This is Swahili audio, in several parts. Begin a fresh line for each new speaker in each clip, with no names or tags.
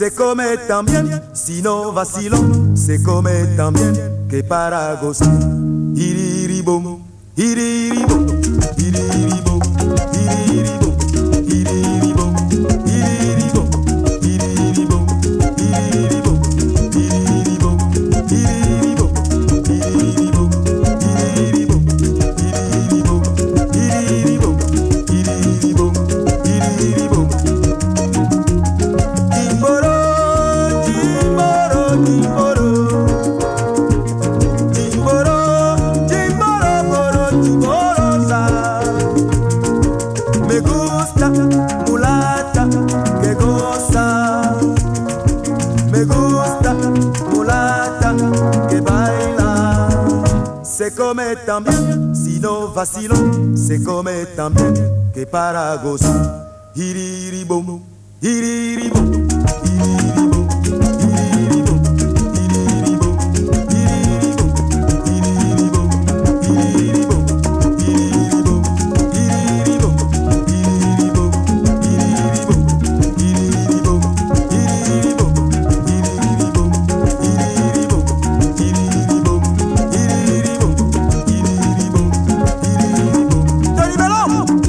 se come también, si no vacilón, se come también, que para gozar. Iriribom, iriribom, iriribom, iriribom, iriribom, iriribom, iriribom, iriribom, iriribom, iriribom, iriribom, iriribom, iriribom, iriribom, iriribom, iriribom. Timboro, timboro, timboro. Timboro, timboro, boro, timborosa. Me gusta mulata que goza. Me gusta mulata que baila. Se come también, si no vacilón, se come también, que para gozar. Iriribom, iriribom, iriribom, iriribom, iriribom, iriribom, iriribom, iriribom, iriribom, iriribom, iriribom, iriribom, iriribom, iriribom, iriribom, iriribom, iriribom, iriribom, iriribom, iriribom. ¡Toribelón!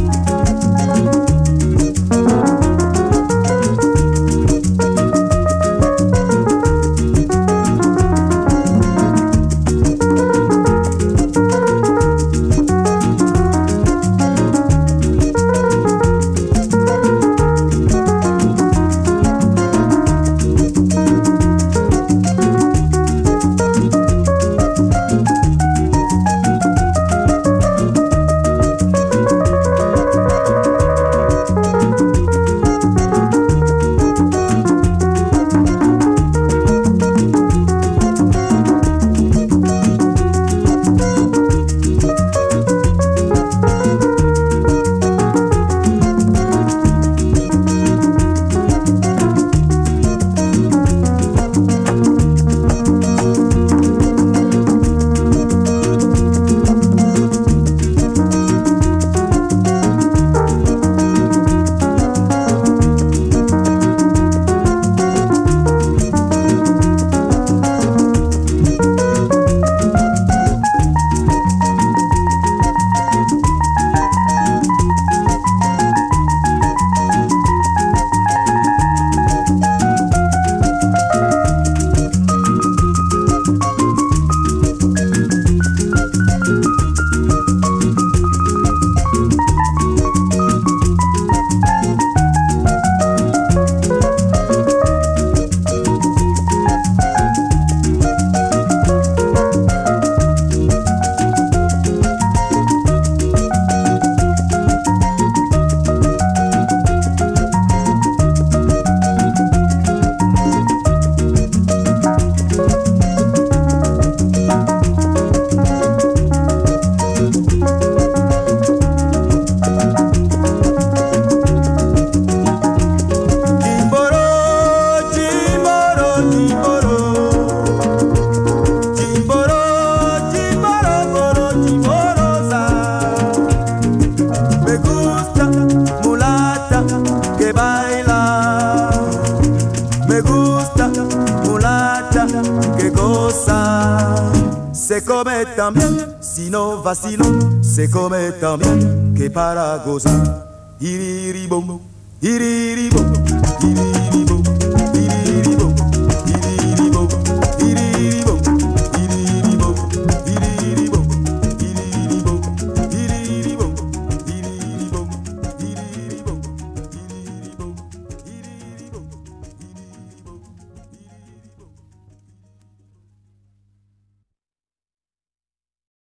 Se come también, si no vacilón, se come también, que para gozar. Iriribom, iriribom, iriribom.